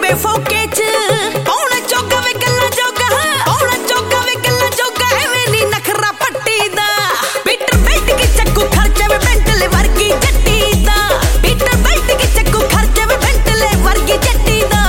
ਵੇ ਫੋਕੇ ਚ ਪੌਣਾ ਚੋਗਾ ਵੇ ਗੱਲਾਂ ਜੋਗਾ ਪੌਣਾ ਚੋਗਾ ਵੇ ਗੱਲਾਂ ਜੋਗਾ ਐਵੇਂ ਨੀ ਨਖਰਾ ਪੱਟੀ ਦਾ ਪੀਟਰ ਬੈਲਟ ਕੀ ਚੱਕੂ ਖਰਚੇ ਵੇ ਬੈਂਟਲੇ ਵਰਗੀ ਜੱਟੀ ਦਾ ਪੀਟਰ ਬੈਲਟ ਕੀ ਚੱਕੂ ਖਰਚੇ ਵੇ ਬੈਂਟਲੇ ਵਰਗੀ ਜੱਟੀ ਦਾ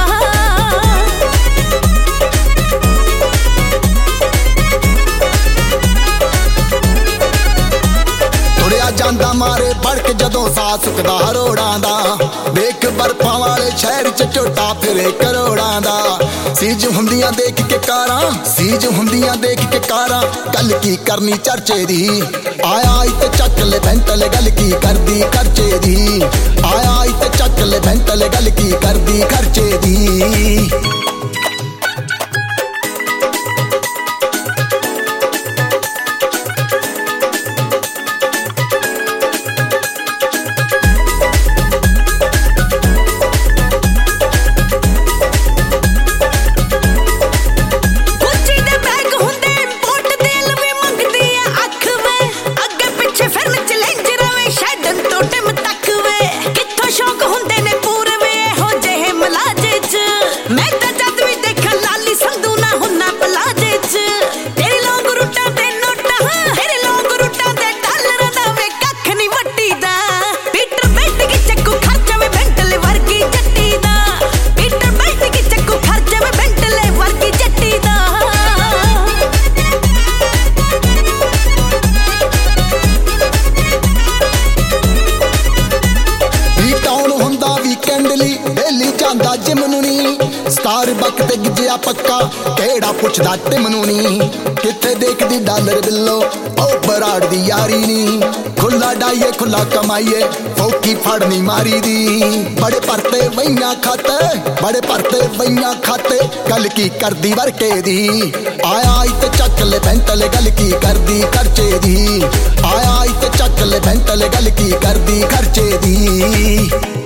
ਜਾਂਦਾ ਮਾਰੇ ਭੜਕ ਜਦੋਂ ਸਾਹ ਸੁੱਕਦਾ ਰੋੜਾਂ ਦਾ ਵੇਖ ਬਰਫਾਂ ਵਾਲੇ ਸ਼ਹਿਰ ਚ ਝੋਟਾ ਫਿਰੇ ਕਰੋੜਾਂ ਦਾ ਸੀਜ ਹੁੰਦੀਆਂ ਦੇਖ ਕੇ ਕਾਰਾਂ ਸੀਜ ਹੁੰਦੀਆਂ ਦੇਖ ਕੇ ਕਾਰਾਂ ਗੱਲ ਕੀ ਕਰਨੀ ਚਰਚੇ ਦੀ ਆਇਆ ਤੇ ਚੱਕ ਲੈ ਬੈਂਟਲ ਗੱਲ ਕੀ ਕਰਦੀ ਖਰਚੇ ਦੀ ਆਇਆ ਤੇ ਚੱਕ ਲੈ ਬੈਂਟਲ ਗੱਲ ਕੀ ਕਰਦੀ ਖਰਚੇ ਦੀ ਜਾਂਦਾ ਜਿਮ ਨੂੰ ਨੀ ਸਟਾਰਬਕ ਤੇ ਗਿੱਜਿਆ ਪੱਕਾ ਕਿਹੜਾ ਪੁੱਛਦਾ ਟਿਮ ਨੂੰ ਨੀ ਕਿੱਥੇ ਦੇਖਦੀ ਡਾਲਰ ਬਿੱਲੋ ਉਹ ਬਰਾੜ ਦੀ ਯਾਰੀ ਨੀ ਖੁੱਲਾ ਡਾਈਏ ਖੁੱਲਾ ਕਮਾਈਏ ਫੌਕੀ ਫੜਨੀ ਮਾਰੀ ਦੀ ਬੜੇ ਭਰਤੇ ਵਈਆਂ ਖਾਤੇ ਬੜੇ ਭਰਤੇ ਵਈਆਂ ਖਾਤੇ ਗੱਲ ਕੀ ਕਰਦੀ ਵਰਕੇ ਦੀ ਆਇਆ ਤੇ ਚੱਕ ਲੈ ਬੈਂਟਲ ਗੱਲ ਕੀ ਕਰਦੀ ਖਰਚੇ ਦੀ ਆਇਆ ਤੇ ਚੱਕ ਲੈ ਬੈਂਟਲ ਗੱਲ ਕੀ ਕਰਦੀ ਖਰਚੇ ਦੀ